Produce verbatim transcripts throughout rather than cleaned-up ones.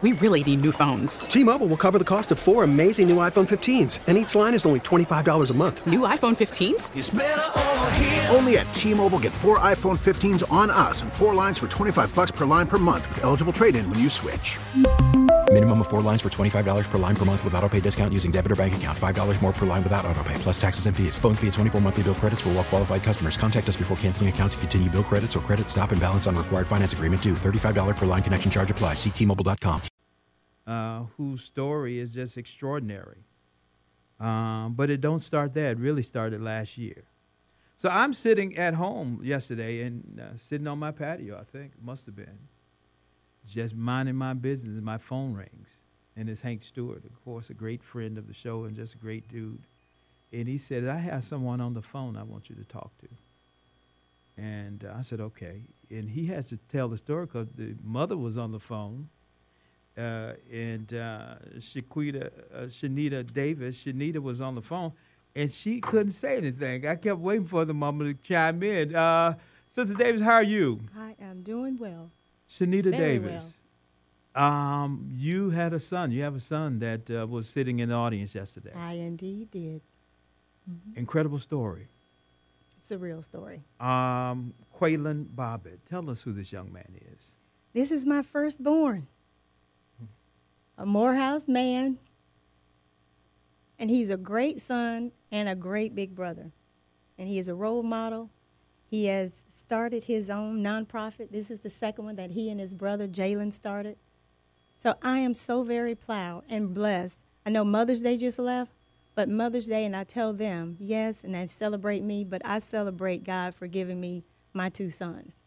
We really need new phones. T-Mobile will cover the cost of four amazing new iPhone fifteens, and each line is only twenty-five dollars a month. New iPhone fifteens? It's better over here. Only at T-Mobile, get four iPhone fifteens on us and four lines for twenty-five bucks per line per month with eligible trade-in when you switch. Minimum of four lines for twenty-five dollars per line per month with autopay discount using debit or bank account. five dollars more per line without autopay, plus taxes and fees. Phone fee at twenty-four monthly bill credits for well-qualified customers. Contact us before canceling account to continue bill credits or credit stop and balance on required finance agreement due. thirty-five dollars per line connection charge applies. See T Mobile dot com. Uh, whose story is just extraordinary. Um, but it don't start there. It really started last year. So I'm sitting at home yesterday and uh, sitting on my patio, I think, it must have been, just minding my business, and my phone rings. And it's Hank Stewart, of course, a great friend of the show and just a great dude. And he said, I have someone on the phone I want you to talk to. And uh, I said, okay. And he has to tell the story because the mother was on the phone. Uh, and uh, Shaquita, uh, Shanita Davis, Shanita was on the phone, and she couldn't say anything. I kept waiting for the mama to chime in. Uh, Sister Davis, how are you? I am doing well. Shanita Very Davis. Well. Um, you had a son. You have a son that uh, was sitting in the audience yesterday. I indeed did. Mm-hmm. Incredible story. It's a real story. Um, Quaylen Bobbitt. Tell us who this young man is. This is my firstborn. A Morehouse man, and he's a great son and a great big brother. And he is a role model. He has started his own nonprofit. This is the second one that he and his brother Jalen started. So I am so very proud and blessed. I know Mother's Day just left, but Mother's Day, and I tell them, yes, and they celebrate me, but I celebrate God for giving me my two sons.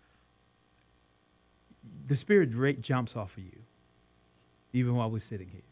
The spirit rate jumps off of you, even while we're sitting here.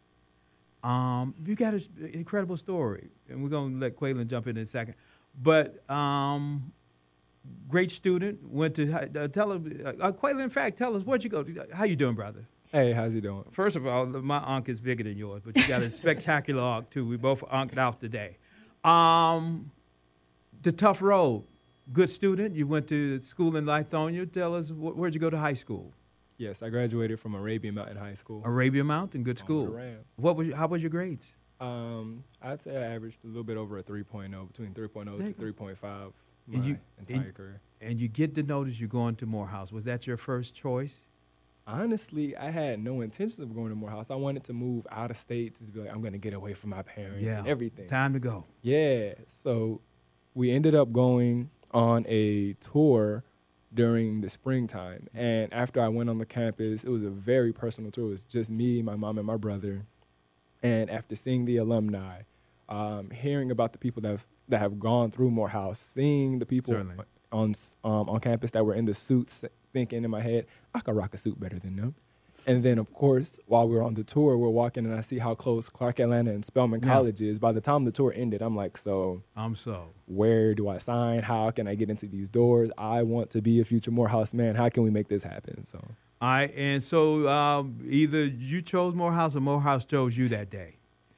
Um, you got an incredible story, and we're going to let Quaylen jump in in a second. But um, great student, went to, uh, tell him, uh, Quaylen, in fact, tell us, where'd you go? How you doing, brother? Hey, how's he doing? First of all, my unk is bigger than yours, but you got a spectacular unk, too. We both unked out today. Um, the tough road, good student. You went to school in Lithonia. Tell us, wh- where'd you go to high school? Yes, I graduated from Arabian Mountain High School. Arabian Mountain, good school. The Rams. What was how was your grades? Um, I'd say I averaged a little bit over a three point oh, between three point oh to three point five my and you, entire and, career. And you get the notice you're going to Morehouse. Was that your first choice? Honestly, I had no intention of going to Morehouse. I wanted to move out of state to be like, I'm going to get away from my parents yeah. and everything. Time to go. Yeah. So we ended up going on a tour during the springtime. And after I went on the campus, it was a very personal tour. It was just me, my mom, and my brother. And after seeing the alumni, um, hearing about the people that have, that have gone through Morehouse, seeing the people Certainly. on um, on campus that were in the suits, thinking in my head, I could rock a suit better than them. And then, of course, while we were on the tour, we're walking, and I see how close Clark Atlanta and Spelman Yeah. College is. By the time the tour ended, I'm like, so I'm so. where do I sign? How can I get into these doors? I want to be a future Morehouse man. How can we make this happen? So, All right, and so um, either you chose Morehouse or Morehouse chose you that day.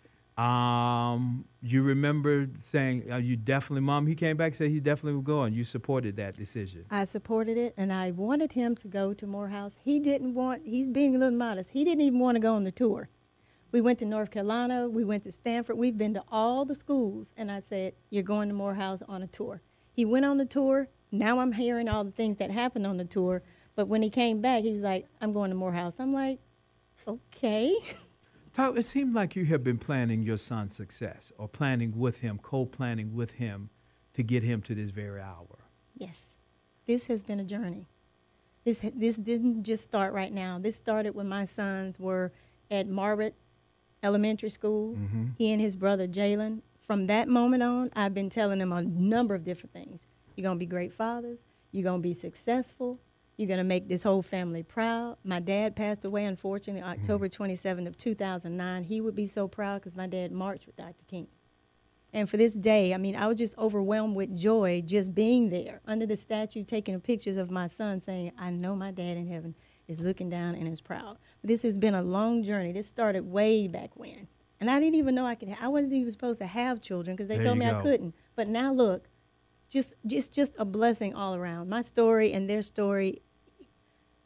Um, you remember saying, uh, you definitely, Mom, he came back and said he definitely would go, and you supported that decision. I supported it, and I wanted him to go to Morehouse. He didn't want, he's being a little modest. He didn't even want to go on the tour. We went to North Carolina. We went to Stanford. We've been to all the schools, and I said, you're going to Morehouse on a tour. He went on the tour. Now I'm hearing all the things that happened on the tour, but when he came back, he was like, I'm going to Morehouse. I'm like, okay. Talk, it seemed like you have been planning your son's success, or planning with him, co-planning with him to get him to this very hour. Yes. This has been a journey. This this didn't just start right now. This started when my sons were at Margaret Elementary School. Mm-hmm. He and his brother Jalen. From that moment on, I've been telling them a number of different things. You're going to be great fathers. You're going to be successful. You're going to make this whole family proud. My dad passed away, unfortunately, October twenty-seventh of two thousand nine. He would be so proud because my dad marched with Doctor King. And for this day, I mean, I was just overwhelmed with joy just being there under the statue, taking pictures of my son saying, I know my dad in heaven is looking down and is proud. But this has been a long journey. This started way back when. And I didn't even know I could, ha- I wasn't even supposed to have children because they There told you me go. I couldn't. But now look, just, just, just a blessing all around. My story and their story,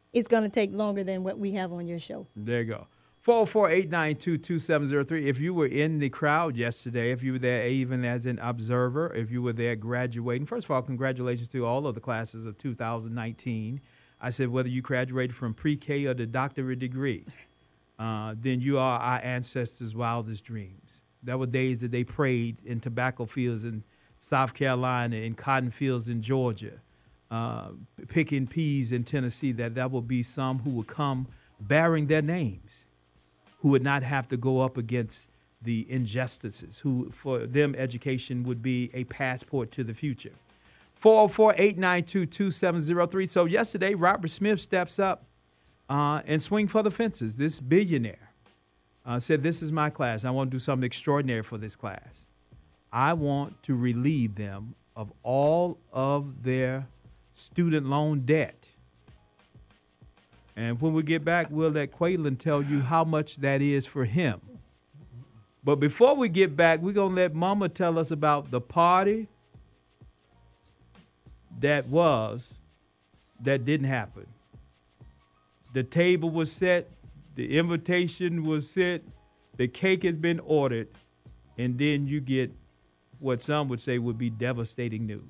it's going to take longer than what we have on your show. There you go. four oh four, eight nine two, two seven oh three. If you were in the crowd yesterday, if you were there even as an observer, if you were there graduating, first of all, congratulations to all of the classes of two thousand nineteen. I said whether you graduated from pre-K or the doctorate degree, uh, then you are our ancestors' wildest dreams. There were days that they prayed in tobacco fields in South Carolina, in cotton fields in Georgia, uh, picking peas in Tennessee, that there will be some who would come bearing their names, who would not have to go up against the injustices, who for them education would be a passport to the future. four oh four, eight nine two, two seven oh three. So yesterday, Robert Smith steps up uh, and swing for the fences. This billionaire uh, said, this is my class. I want to do something extraordinary for this class. I want to relieve them of all of their student loan debt. And when we get back, we'll let Quaylen tell you how much that is for him. But before we get back, we're going to let Mama tell us about the party that was, that didn't happen. The table was set, the invitation was set, the cake has been ordered, and then you get what some would say would be devastating news.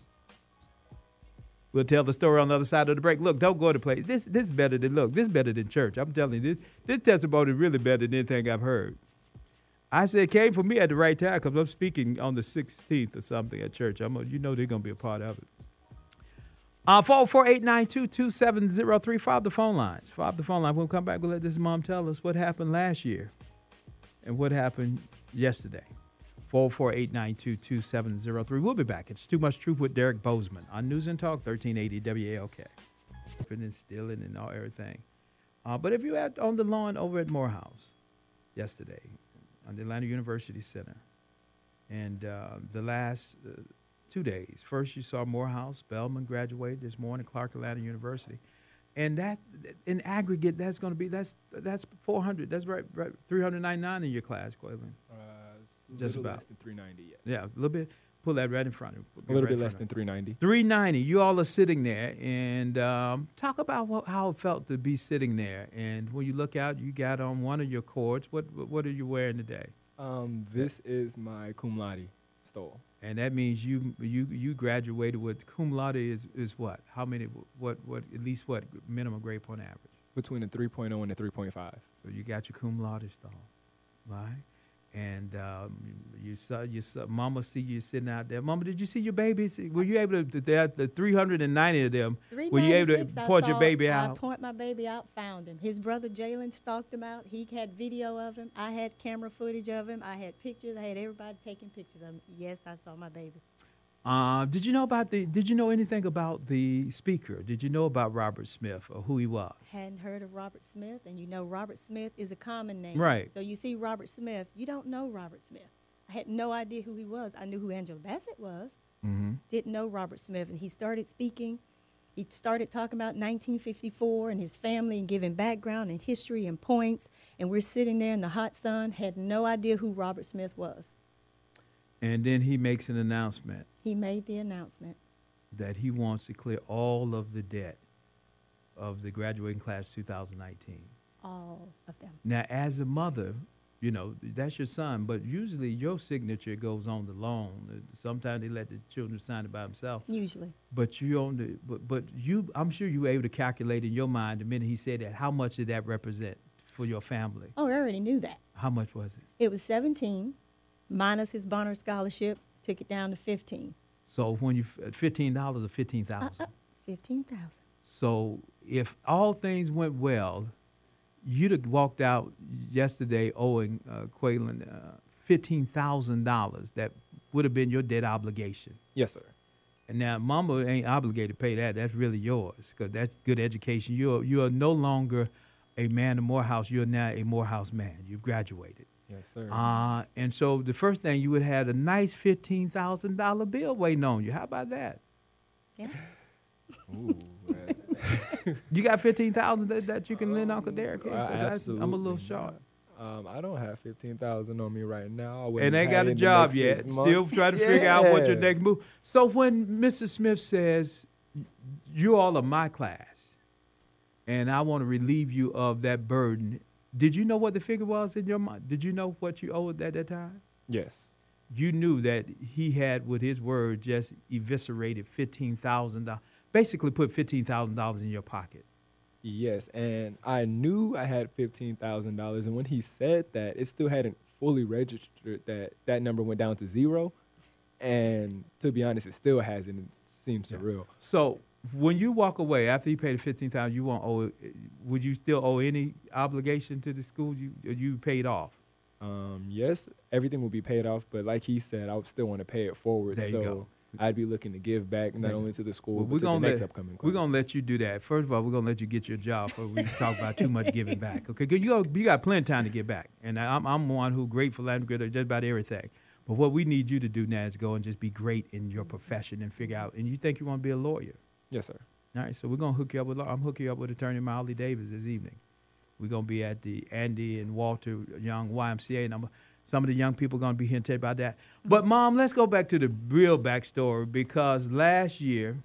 We'll tell the story on the other side of the break. Look, don't go to place. This this is better than, look, this is better than church. I'm telling you, this, this testimony is really better than anything I've heard. I said it came for me at the right time because I'm speaking on the sixteenth or something at church. I'm a, you know they're going to be a part of it. Uh, four oh four, eight nine two, two seven oh three. File the phone lines. File the phone line. We'll come back. We'll let this mom tell us what happened last year and what happened yesterday. four oh four, eight nine two, two seven oh three. We'll be back. It's Too Much Truth with Derek Bozeman on News and Talk, thirteen eighty W A L K. And stealing and all everything. Uh, but if you had on the lawn over at Morehouse yesterday, on the Atlanta University Center, and uh, the last uh, two days, first you saw Morehouse, Spelman graduate this morning, Clark Atlanta University. And that, in aggregate, that's going to be, that's that's four hundred, that's right, right three ninety-nine in your class, Quaylen. Uh, Just little about. less than three ninety, yes. Yeah, a little bit. Pull that right in front of you. A little right bit in less front than of three ninety. you. three ninety. You all are sitting there, and um, talk about what, how it felt to be sitting there. And when you look out, you got on one of your cords. What what are you wearing today? Um, this is my cum laude stole. And that means you you you graduated with cum laude is, is what? How many? What what? At least what minimum grade point average? Between a three point oh and a three point five. So you got your cum laude stall, right? And um, you saw you saw Mama see you sitting out there. Mama, did you see your babies? Were you able to? There, the three hundred ninety of them. Were you able to I point your saw- baby out? I point my baby out, found him. His brother Jalen stalked him out. He had video of him. I had camera footage of him. I had pictures. I had everybody taking pictures of him. Yes, I saw my baby. Uh, did you know about the? Did you know anything about the speaker? Did you know about Robert Smith or who he was? Hadn't heard of Robert Smith, and you know Robert Smith is a common name. Right. So you see Robert Smith, you don't know Robert Smith. I had no idea who he was. I knew who Angela Bassett was. Mm-hmm. Didn't know Robert Smith, and he started speaking. He started talking about nineteen fifty-four and his family and giving background and history and points. And we're sitting there in the hot sun, had no idea who Robert Smith was. And then he makes an announcement He made the announcement. that he wants to clear all of the debt of the graduating class two thousand nineteen. All of them. Now, as a mother, you know, that's your son, but usually your signature goes on the loan. Sometimes they let the children sign it by themselves. Usually. But you own the, but, but you, I'm sure you were able to calculate in your mind the minute he said that, how much did that represent for your family? Oh, I already knew that. How much was it? It was seventeen, minus his Bonner scholarship, took it down to fifteen. So when you, fifteen dollars or fifteen thousand? Uh, uh, fifteen thousand. So if all things went well, you'd have walked out yesterday owing uh, Quaylen uh, fifteen thousand dollars. That would have been your debt obligation. Yes, sir. And now Mama ain't obligated to pay that. That's really yours because that's good education. You're, you are no longer a man of Morehouse. You're now a Morehouse man. You've graduated. Yes, sir. Uh, and so the first thing, you would have a nice fifteen thousand dollars bill waiting on you. How about that? Yeah. Ooh, man. You got fifteen thousand dollars that, that you can lend Uncle Derek? Uh, 'Cause I- absolutely. I'm a little short. Um, I don't have fifteen thousand on me right now. I wouldn't And ain't have got a in the job next yet. six Still months. trying to figure out what your Yeah. next move. So when Missus Smith says, you all are my class, and I want to relieve you of that burden. Did you know what the figure was in your mind? Did you know what you owed at that time? Yes. You knew that he had, with his word, just eviscerated fifteen thousand dollars, basically put fifteen thousand dollars in your pocket. Yes, and I knew I had fifteen thousand dollars, and when he said that, it still hadn't fully registered that that number went down to zero. And to be honest, it still hasn't. It seems Yeah. surreal. So when you walk away after you paid the fifteen thousand dollars, you won't owe. Would you still owe any obligation to the school? You you paid off. Um, yes, everything will be paid off, but like he said, I would still want to pay it forward. There you so go. I'd be looking to give back not Thank only you. to the school, Well, but we're to the gonna next let, upcoming We're classes. gonna let you do that. First of all, we're gonna let you get your job before we talk about too much giving back. Okay, 'cause you got, you got plenty of time to get back, and I'm I'm one who grateful and good at just about everything. But what we need you to do now is go and just be great in your profession and figure out. And you think you want to be a lawyer? Yes, sir. All right, so we're gonna hook you up with. I'm hooking you up with attorney Molly Davis this evening. We're gonna be at the Andy and Walter Young Y M C A, and I'm, some of the young people are gonna be here and tell you about that. But Mom, let's go back to the real backstory because last year,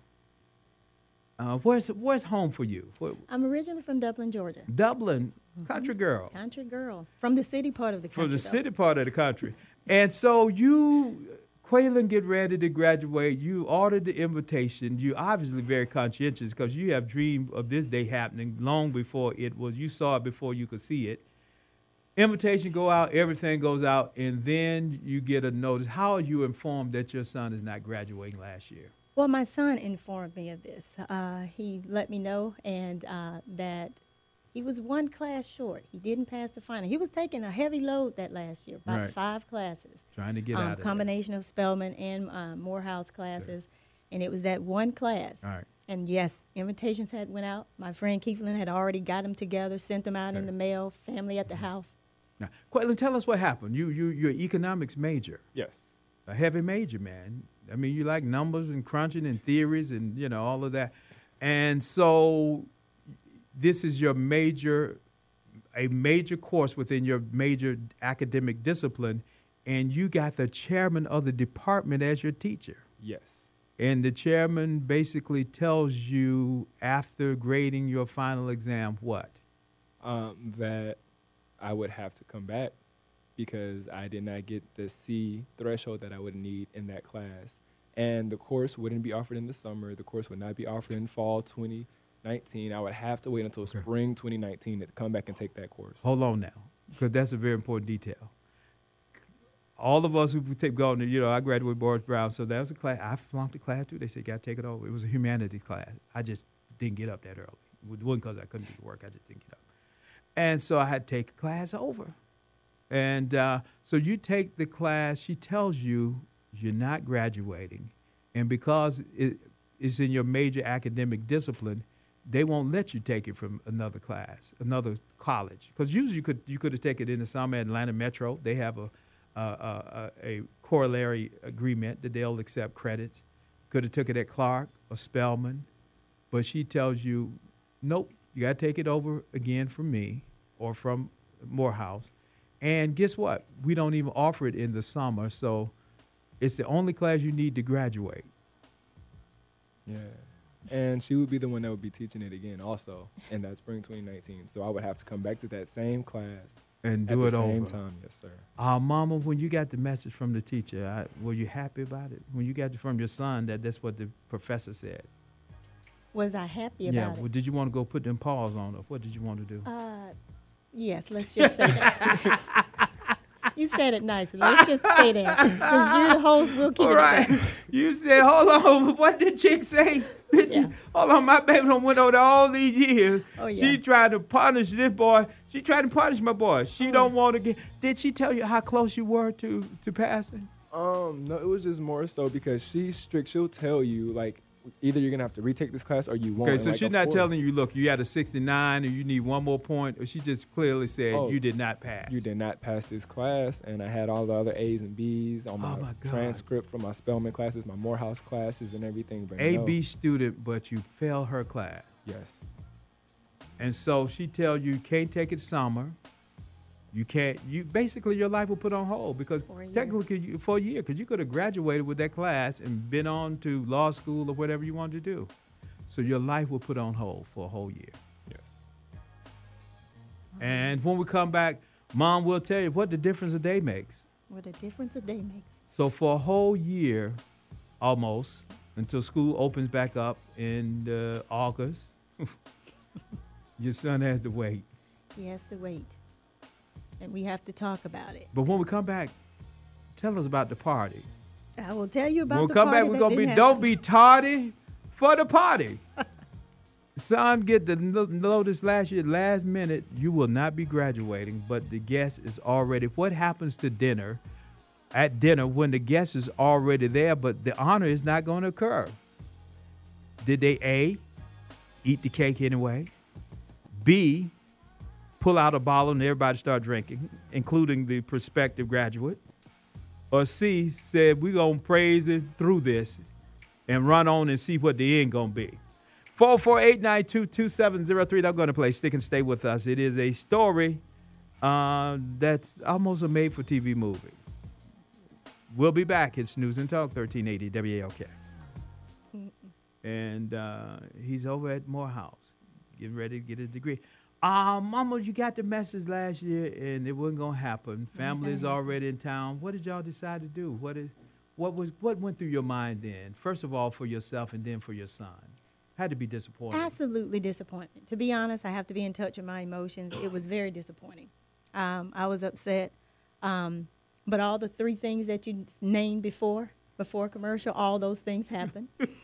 uh, where's where's home for you? Where, I'm originally from Dublin, Georgia. Dublin, country girl, Country girl. From the city part of the country. from the though. city part of the country, and so you. Quaylen, get ready to graduate. You ordered the invitation. You obviously very conscientious because you have dreamed of this day happening long before it was. You saw it before you could see it. Invitation go out, everything goes out, and then you get a notice. How are you informed that your son is not graduating last year? Well, my son informed me of this. Uh, he let me know and uh, that he was one class short. He didn't pass the final. He was taking a heavy load that last year, about Right. five classes. Trying to get um, out of there. combination of Spelman and uh, Morehouse classes, and it was that one class. All right. And yes, invitations had went out. My friend Keeflin had already got them together, sent them out in Okay. the mail. Family at the house. Now, Quaylen, tell us what happened. You you you're an economics major, Yes. a heavy major, man. I mean, you like numbers and crunching and theories and you know all of that, and so this is your major, a major course within your major academic discipline, and you got the chairman of the department as your teacher. Yes. And the chairman basically tells you after grading your final exam what? Um, that I would have to come back because I did not get the C threshold that I would need in that class. And the course wouldn't be offered in the summer. The course would not be offered in fall twenty nineteen. I would have to wait until spring twenty nineteen to come back and take that course. Hold on now, because that's a very important detail. All of us who take going, you know, I graduated with Boris Brown, so that was a class. I flunked the class too. They said, "Got to take it over." It was a humanities class. I just didn't get up that early. It wasn't because I couldn't do the work. I just didn't get up. And so I had to take a class over. And uh, so you take the class. She tells you you're not graduating, and because it, it's in your major academic discipline, they won't let you take it from another class, another college. Because usually you could you could have taken it in the summer at Atlanta Metro. They have a a, a, a corollary agreement that they'll accept credits. Could have took it at Clark or Spelman, but she tells you, nope, you got to take it over again from me or from Morehouse. And guess what? We don't even offer it in the summer, so it's the only class you need to graduate. Yeah. And she would be the one that would be teaching it again also in that spring twenty nineteen. So I would have to come back to that same class And at do the it same over. time. Yes, sir. Uh, Mama, when you got the message from the teacher, I, were you happy about it? When you got it from your son that that's what the professor said? Was I happy yeah. about Well, it? did you want to go put them paws on her? What did you want to do? Uh, yes, let's just say that. You said it nicely. Let's just stay there. Because you're the host, we'll keep All it right. there. You said, hold on. What did chick say? Did Yeah. you, hold on, my baby done went over there all these years. Oh, yeah. She tried to punish this boy. She tried to punish my boy. She Oh. don't want to get. Did she tell you how close you were to, to passing? Um, no, it was just more so because she's strict. She'll tell you, like, either you're going to have to retake this class or you won't. Okay, And, so like, she's of not course, telling you, look, you had a sixty-nine or you need one more point, or she just clearly said Oh, you did not pass. You did not pass this class, and I had all the other A's and B's on my, Oh, my God. transcript from my Spelman classes, my Morehouse classes, and everything. But A no. B student, but you failed her class. Yes. And so she tell you you can't take it summer. You can't. You basically your life will put on hold because For a year. technically you, for a year, because you could have graduated with that class and been on to law school or whatever you wanted to do. So your life will put on hold for a whole year. Yes. And when we come back, Mom will tell you what the difference a day makes. What a difference a day makes. So for a whole year, almost, until school opens back up in uh, August, your son has to wait. He has to wait. And we have to talk about it. But when we come back, tell us about the party. I will tell you about When we the come party back, we're that going to be, didn't don't happen. be tardy for the party. Son, get the no- notice last year, last minute, you will not be graduating, but the guest is already. What happens to dinner, at dinner, when the guest is already there, but the honor is not going to occur? Did they A, eat the cake anyway? B, pull out a bottle and everybody start drinking, including the prospective graduate? Or C, said, we're going to praise it through this and run on and see what the end going to be? four four eight, nine two, two seven zero three. I'm going to play Stick and Stay with us. It is a story uh, that's almost a made-for-T V movie. We'll be back. It's News and Talk, thirteen eighty W A L K. And uh, he's over at Morehouse, getting ready to get his degree. Uh, Mama, you got the message last year, and it wasn't going to happen. Family's already in town. What did y'all decide to do? What is, what was, what went through your mind then? First of all, for yourself, and then for your son. Had to be disappointing. Absolutely disappointment. To be honest, I have to be in touch with my emotions. It was very disappointing. Um, I was upset. Um, but all the three things that you named before, before commercial, all those things happened.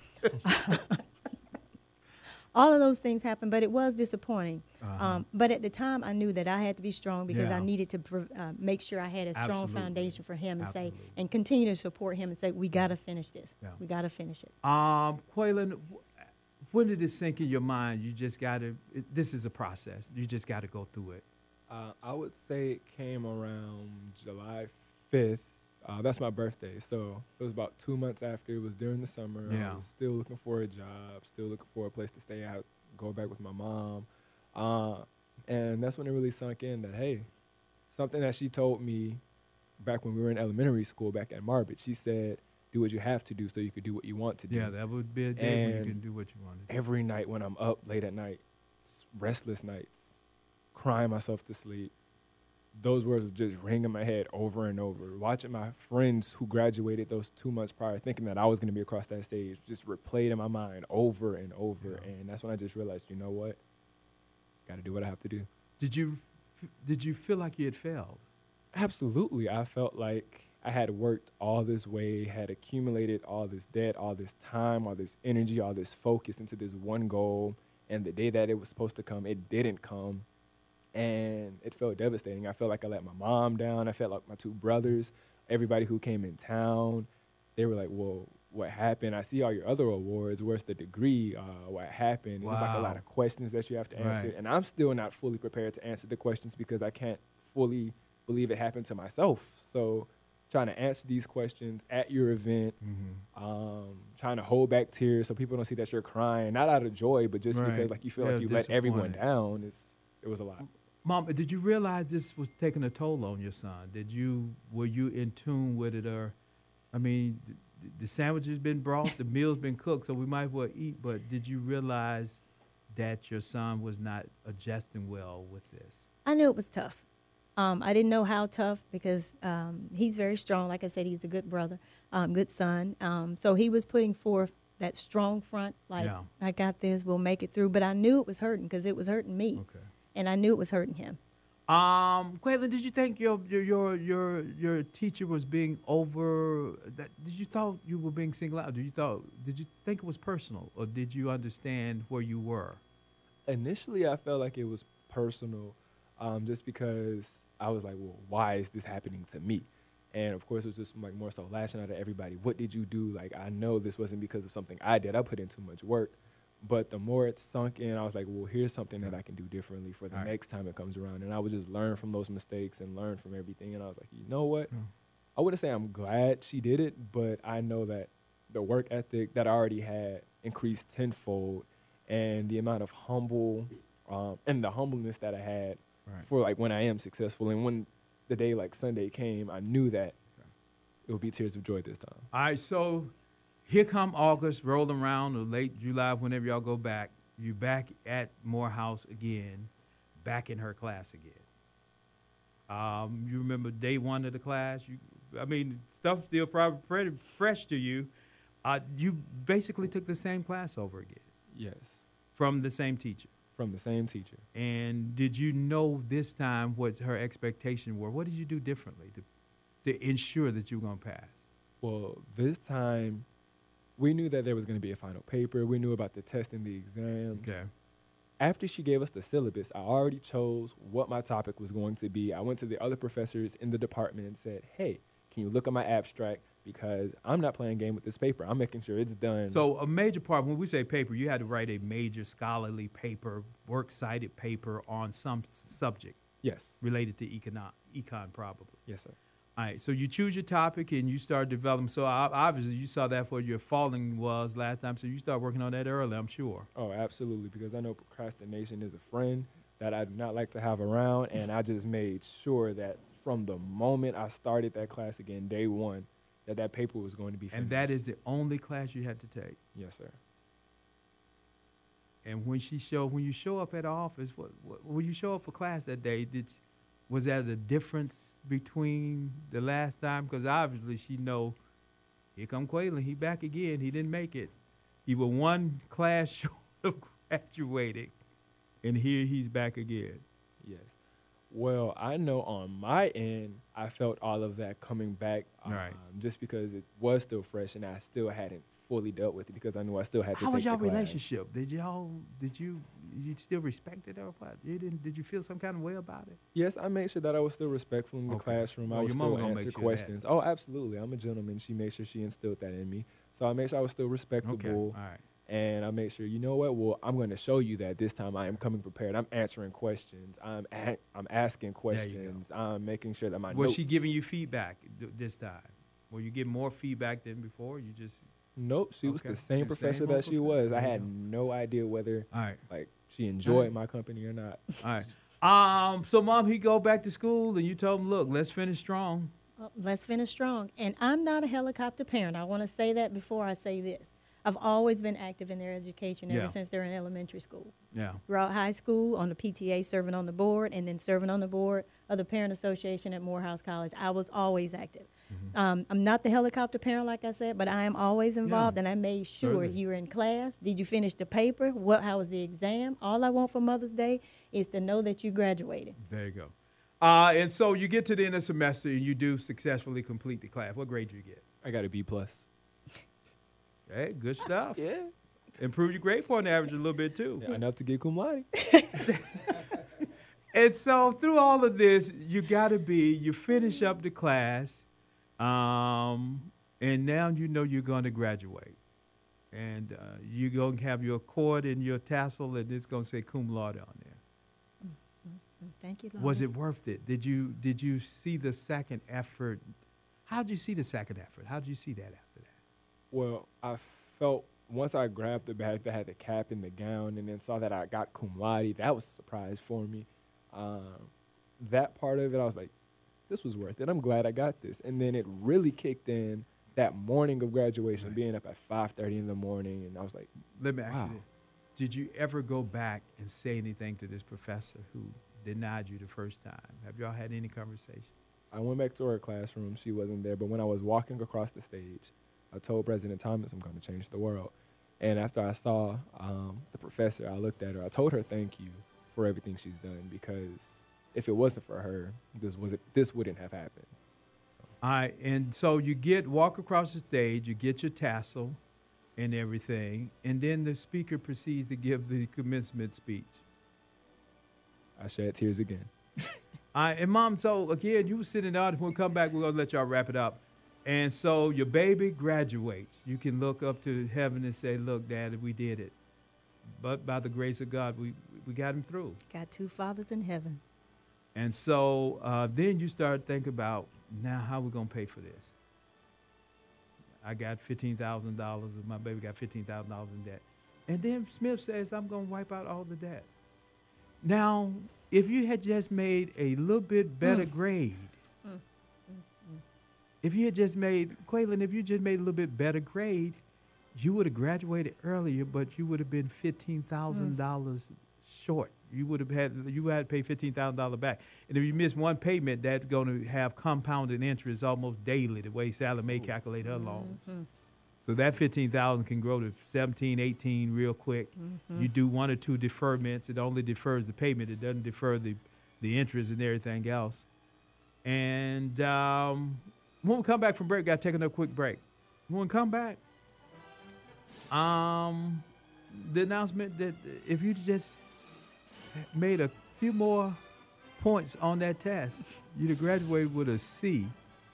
All of those things happened, but it was disappointing. Uh-huh. Um, but at the time, I knew that I had to be strong because Yeah. I needed to pr- uh, make sure I had a strong Absolutely. foundation for him and say, Absolutely. and continue to support him and say, we got to finish this. Yeah. We got to finish it. Um, Quaylen, wh- when did it sink in your mind? You just got to, this is a process. You just got to go through it. Uh, I would say it came around July fifth. Uh, that's my birthday. So it was about two months after. It was during the summer. Yeah. I was still looking for a job, still looking for a place to stay out, go back with my mom. Uh, and that's when it really sunk in that, hey, something that she told me back when we were in elementary school back at Marbit, she said, do what you have to do so you could do what you want to do. Yeah, that would be a day when you And can do what you want to do. Every night when I'm up late at night, s- restless nights, crying myself to sleep, those words would just ring in my head over and over. Watching my friends who graduated those two months prior, thinking that I was going to be across that stage, just replayed in my mind over and over. Yeah. And that's when I just realized, you know what? Got to do what I have to do. Did you, f- did you feel like you had failed? Absolutely. I felt like I had worked all this way, had accumulated all this debt, all this time, all this energy, all this focus into this one goal. And the day that it was supposed to come, it didn't come. And it felt devastating. I felt like I let my mom down. I felt like my two brothers, everybody who came in town, they were like, well, what happened? I see all your other awards. Where's the degree? Uh, what happened? Wow. It's like a lot of questions that you have to answer. Right. And I'm still not fully prepared to answer the questions because I can't fully believe it happened to myself. So trying to answer these questions at your event, Mm-hmm. um, trying to hold back tears so people don't see that you're crying, not out of joy, but just Right. because like you feel Yeah, like you let everyone disappointed. down. It's, it was a lot. Mom, did you realize this was taking a toll on your son? Did you, were you in tune with it, or, I mean, th- the sandwiches been brought, the meal's been cooked, so we might as well eat, but did you realize that your son was not adjusting well with this? I knew it was tough. Um, I didn't know how tough because um, he's very strong. Like I said, he's a good brother, um, good son. Um, so he was putting forth that strong front, like, Yeah. I got this, we'll make it through. But I knew it was hurting because it was hurting me. Okay. And I knew it was hurting him. Um, Quaylen, did you think your your your your your teacher was being over? That, did you thought you were being singled out? Did you thought? Did you think it was personal, or did you understand where you were? Initially, I felt like it was personal, um, just because I was like, well, why is this happening to me? And of course, it was just like more so lashing out at everybody. What did you do? Like, I know this wasn't because of something I did. I put in too much work. But the more it sunk in, I was like, well, here's something that I can do differently for the All right. next time it comes around. And I would just learn from those mistakes and learn from everything. And I was like, you know what? Mm. I wouldn't say I'm glad she did it, but I know that the work ethic that I already had increased tenfold, and the amount of humble um, and the humbleness that I had Right. for like when I am successful. And when the day like Sunday came, I knew that it would be tears of joy this time. All right, so here come August, rolling around, or late July, whenever y'all go back. You back at Morehouse again. back in her class again. Um, you remember day one of the class? You, I mean, stuff still probably pretty fresh to you. Uh, you basically took the same class over again Yes, from the same teacher. from the same teacher. And did you know this time what her expectations were? What did you do differently to, to ensure that you were going to pass? Well, this time, we knew that there was going to be a final paper. We knew about the test and the exams. Okay. After she gave us the syllabus, I already chose what my topic was going to be. I went to the other professors in the department and said, hey, can you look at my abstract? Because I'm not playing game with this paper. I'm making sure it's done. So a major part, when we say paper, you had to write a major scholarly paper, works-cited paper on some s- subject yes. related to econ, econ probably. Yes, sir. All right, so you choose your topic and you start developing. So ob- obviously you saw that for your falling was last time, so you start working on that early, I'm sure. Oh, absolutely, because I know procrastination is a friend that I do not like to have around, and I just made sure that from the moment I started that class again, day one, that that paper was going to be finished. And that is the only class you had to take. Yes, sir. And when she show, when you show up at the office, what, what, when you show up for class that day, did was that a difference between the last time? Because obviously she know, here come Quaylen, he back again. He didn't make it. He was one class short of graduating, and here he's back again. Yes. Well, I know on my end, I felt all of that coming back, um, Right. just because it was still fresh and I still hadn't fully dealt with it because I knew I still had to How take was the y'all class. relationship? Did y'all, did you, you still respect it or what? You didn't? Did you feel some kind of way about it? Yes, I made sure that I was still respectful in the Okay. classroom. Well, I was your mama still gonna answer make sure of that. questions. Oh, absolutely. I'm a gentleman. She made sure she instilled that in me. So I made sure I was still respectable. Okay, all right. And I made sure, you know what? Well, I'm going to show you that this time I am coming prepared. I'm answering questions. I'm a- I'm asking questions. I'm making sure that my Was notes. she giving you feedback th- this time? Were you getting more feedback than before? You just Nope, she was Okay. the She same the professor same that old she was. professor. I There had you no idea whether all right, like she enjoyed Alright. my company or not. all right. Um, so mom, he go back to school, and you told him, look, let's finish strong. Well, let's finish strong. And I'm not a helicopter parent. I want to say that before I say this. I've always been active in their education ever Yeah. since they're in elementary school. Yeah. Throughout high school, on the P T A, serving on the board, and then serving on the board of the Parent Association at Morehouse College. I was always active. Mm-hmm. Um, I'm not the helicopter parent, like I said, but I am always involved, and I made sure Certainly. you were in class. Did you finish the paper? What? How was the exam? All I want for Mother's Day is to know that you graduated. There you go. Uh, and so you get to the end of the semester, and you do successfully complete the class. What grade do you get? I got a B plus. Hey, good stuff. Yeah. Improve your grade point average a little bit too. Yeah, enough to get cum laude. And so through all of this, you got to be, you finish up the class, um, and now you know you're going to graduate. And uh, you're going to have your cord and your tassel, and it's going to say cum laude on there. Thank you, Was Lonnie. it worth it? Did you did you see the second effort? How did you see the second effort? How did you see that after that? Well, I felt once I grabbed the bag that had the cap and the gown and then saw that I got cum laude, that was a surprise for me. Um, that part of it, I was like, this was worth it. I'm glad I got this. And then it really kicked in that morning of graduation, Right. being up at five thirty in the morning. And I was like, Let me ask Wow. you this. Did you ever go back and say anything to this professor who denied you the first time? Have y'all had any conversation? I went back to her classroom. She wasn't there. But when I was walking across the stage, I told President Thomas, I'm going to change the world. And after I saw um, the professor, I looked at her. I told her thank you for everything she's done, because if it wasn't for her, this was this wouldn't have happened. All right, and so you get walk across the stage, you get your tassel and everything, and then the speaker proceeds to give the commencement speech. I shed tears again. All right, and mom, so again, you were sitting down. When we come back, we're gonna let y'all wrap it up. And so your baby graduates. You can look up to heaven and say, "Look, Daddy, we did it." But by the grace of God, we we got him through. Got two fathers in heaven. And so uh, then you start thinking about, now how we going to pay for this? I got fifteen thousand dollars, and my baby got fifteen thousand dollars in debt. And then Smith says, I'm going to wipe out all the debt. Now, if you had just made a little bit better grade, if you had just made, Quaylen, if you just made a little bit better grade, you would have graduated earlier, but you would have been fifteen thousand dollars short You would have had you had to pay fifteen thousand dollars back. And if you miss one payment, that's going to have compounded interest almost daily, the way Sally Mae calculate her loans. Mm-hmm. So that fifteen thousand can grow to seventeen, eighteen real quick. Mm-hmm. You do one or two deferments. It only defers the payment. It doesn't defer the, the interest and everything else. And um, when we come back from break, got to take another quick break. When we come back, um, the announcement that if you just made a few more points on that test, you'd have graduated with a C,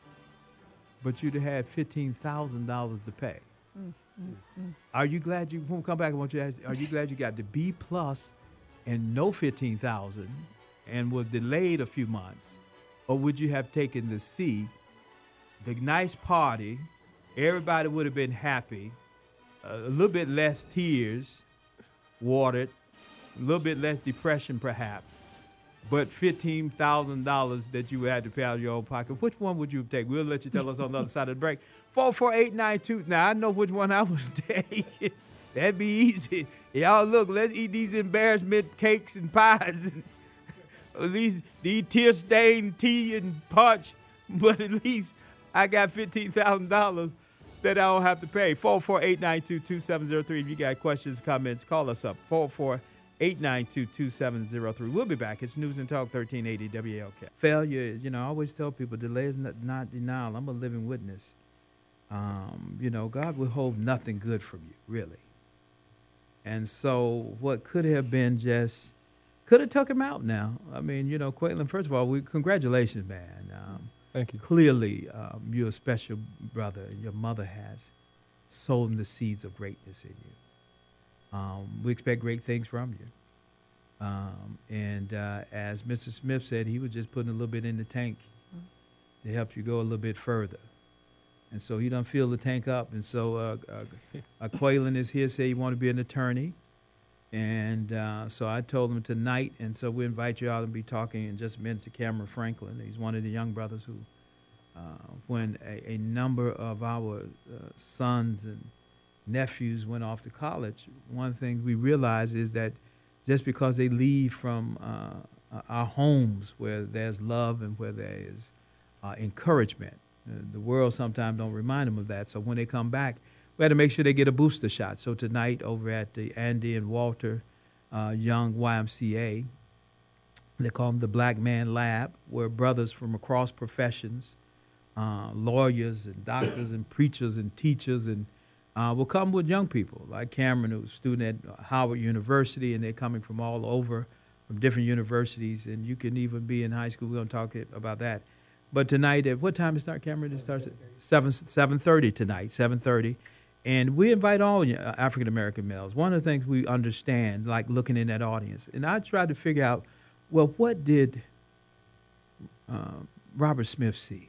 but you'd have had fifteen thousand dollars to pay. Mm, mm, mm. Are you glad you, when we come back, I want you to ask, are you glad you got the B plus and no fifteen thousand and was delayed a few months? Or would you have taken the C, the nice party, everybody would have been happy, a little bit less tears watered, a little bit less depression perhaps, but fifteen thousand dollars that you had to pay out of your own pocket? Which one would you take? We'll let you tell us on the other side of the break. four four eight nine two. Now, I know which one I would take. That'd be easy. Y'all, look, let's eat these embarrassment cakes and pies. And at least these tear-stained tea and punch. But at least I got fifteen thousand dollars that I don't have to pay. four four eight nine two, two seven zero three. If you got questions, comments, call us up. four four eight nine two, two seven zero three. We'll be back. It's News and Talk thirteen eighty W L K. Failure, you know, I always tell people, delay is not, not denial. I'm a living witness. Um, you know, God will hold nothing good from you, really. And so what could have been just, could have took him out now. I mean, you know, Quaylen, first of all, we congratulations, man. Um, Thank you. Clearly, um, you're a special brother. Your mother has sown the seeds of greatness in you. Um, we expect great things from you. Um, and uh, as Mister Smith said, he was just putting a little bit in the tank mm-hmm. to help you go a little bit further. And so he done fill the tank up. And so uh, uh, uh, Quaylen is here, say he want to be an attorney. And uh, so I told him tonight, and so we invite you out and be talking in just a minute to Cameron Franklin. He's one of the young brothers who, uh, when a, a number of our uh, sons and nephews went off to college, one thing we realized is that just because they leave from uh, our homes where there's love and where there is uh, encouragement, uh, the world sometimes don't remind them of that. So when they come back, we had to make sure they get a booster shot. So tonight over at the Andy and Walter uh, Young Y M C A, they call them the Black Man Lab, where brothers from across professions, uh, lawyers and doctors and preachers and teachers, and uh, will come with young people like Cameron, who's a student at Howard University, and they're coming from all over, from different universities, and you can even be in high school. We're going to talk about that. But tonight, at what time it start, Cameron? It starts at seven seven thirty tonight, seven thirty. And we invite all African-American males. One of the things we understand, like looking in that audience, and I tried to figure out, well, what did uh, Robert Smith see?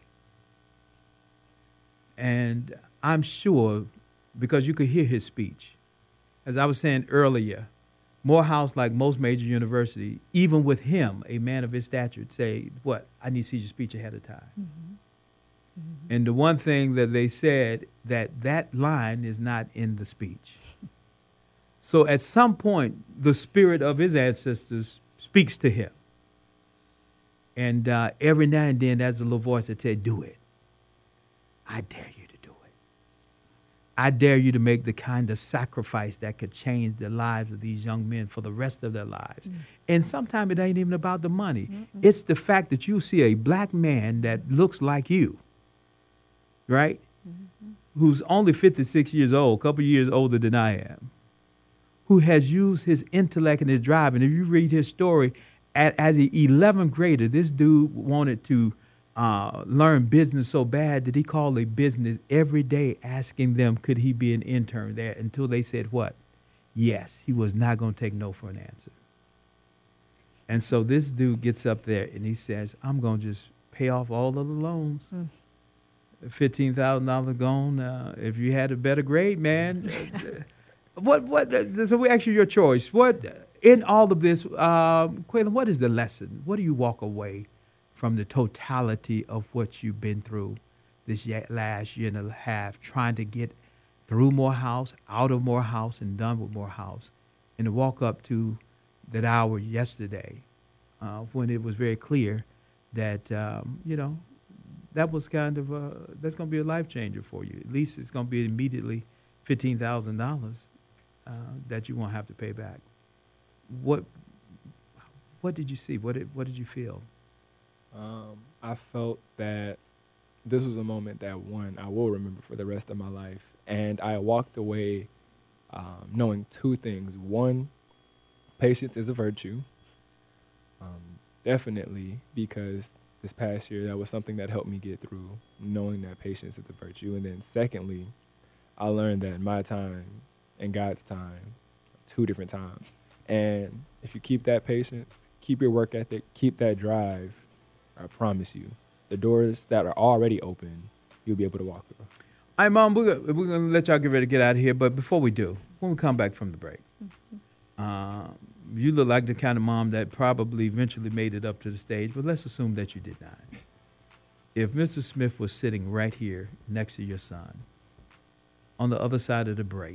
And I'm sure, because you could hear his speech, as I was saying earlier, Morehouse, like most major universities, even with him, a man of his stature, say, what, I need to see your speech ahead of time. Mm-hmm. Mm-hmm. And the one thing that they said, that that line is not in the speech. So at some point, the spirit of his ancestors speaks to him. And uh, every now and then, there's a little voice that said, do it. I dare you to do it. I dare you to make the kind of sacrifice that could change the lives of these young men for the rest of their lives. Mm-hmm. And sometimes it ain't even about the money. Mm-hmm. It's the fact that you see a black man that looks like you, right? Mm-hmm. Who's only fifty-six years old, a couple years older than I am, who has used his intellect and his drive. And if you read his story, at, as an eleventh grader, this dude wanted to uh, learn business so bad that he called a business every day asking them, could he be an intern there, until they said what? Yes. He was not going to take no for an answer. And so this dude gets up there and he says, I'm going to just pay off all of the loans. Mm. fifteen thousand dollars gone. Uh, if you had a better grade, man. what, what, uh, so we ask you your choice. What, in all of this, uh, Quaylen, what is the lesson? What do you walk away from the totality of what you've been through this last year and a half, trying to get through Morehouse, out of Morehouse, and done with Morehouse, and to walk up to that hour yesterday uh, when it was very clear that, um, you know, that was kind of a, that's going to be a life changer for you. At least it's going to be immediately fifteen thousand dollars uh, that you won't have to pay back. What what did you see? What did, what did you feel? Um, I felt that this was a moment that, one, I will remember for the rest of my life. And I walked away um, knowing two things. One, patience is a virtue. Um, definitely, because this past year, that was something that helped me get through, knowing that patience is a virtue. And then secondly, I learned that my time and God's time are two different times. And if you keep that patience, keep your work ethic, keep that drive, I promise you, the doors that are already open, you'll be able to walk through. All right, Mom, we're going we're to let y'all get ready to get out of here. But before we do, when we come back from the break, mm-hmm. uh, you look like the kind of mom that probably eventually made it up to the stage, but let's assume that you did not. If Missus Smith was sitting right here next to your son, on the other side of the break,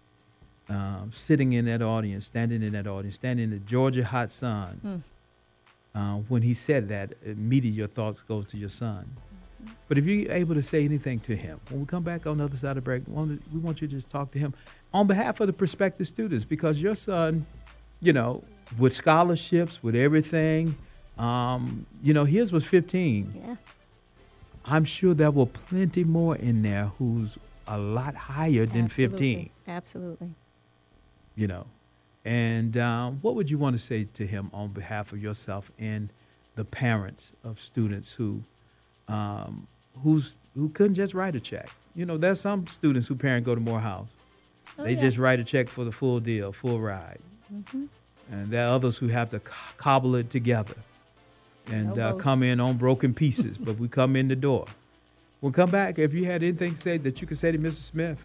um, sitting in that audience, standing in that audience, standing in the Georgia hot sun, mm. uh, when he said that, immediately your thoughts go to your son. Mm-hmm. But if you're able to say anything to him, when we come back on the other side of the break, we want, to, we want you to just talk to him on behalf of the prospective students, because your son, you know, with scholarships, with everything, um, you know, his was fifteen. Yeah. I'm sure there were plenty more in there who's a lot higher than Absolutely. fifteen. Absolutely. You know, and um, what would you want to say to him on behalf of yourself and the parents of students who, um, who's who couldn't just write a check? You know, there's some students who parent go to Morehouse. Oh, they yeah. just write a check for the full deal, full ride. Mm-hmm. And there are others who have to co- cobble it together and No uh, both. come in on broken pieces, but we come in the door. We'll come back. If you had anything to say that you could say to Missus Smith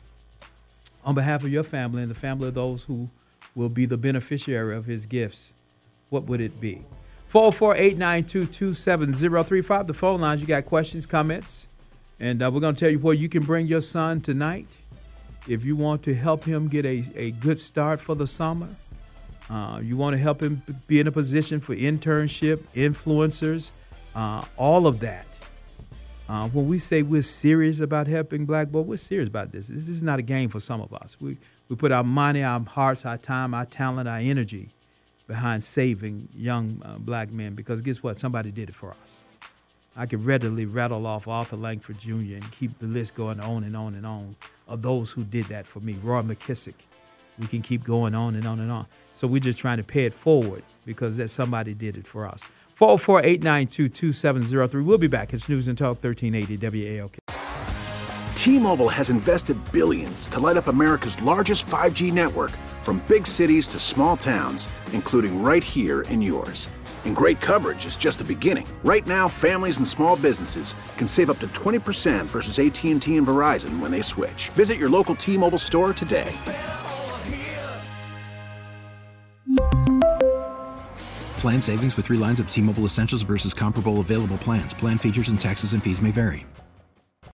on behalf of your family and the family of those who will be the beneficiary of his gifts, what would it be? four oh four, eight nine two, two seven zero three five, the phone lines. You got questions, comments, and uh, we're going to tell you where you can bring your son tonight if you want to help him get a, a good start for the summer. Uh, you want to help him be in a position for internship, influencers, uh, all of that. Uh, when we say we're serious about helping Black boys, we're serious about this. This is not a game for some of us. We we put our money, our hearts, our time, our talent, our energy behind saving young uh, Black men, because guess what? Somebody did it for us. I could readily rattle off Arthur Langford Junior and keep the list going on and on and on of those who did that for me. Roy McKissick. We can keep going on and on and on. So we're just trying to pay it forward because that somebody did it for us. four oh four, eight nine two, two seven zero three. We'll be back. It's News and Talk thirteen eighty W A L K. T-Mobile has invested billions to light up America's largest five G network, from big cities to small towns, including right here in yours. And great coverage is just the beginning. Right now, families and small businesses can save up to twenty percent versus A T and T and Verizon when they switch. Visit your local T-Mobile store today. Plan savings with three lines of T-Mobile Essentials versus comparable available plans. Plan features and taxes and fees may vary.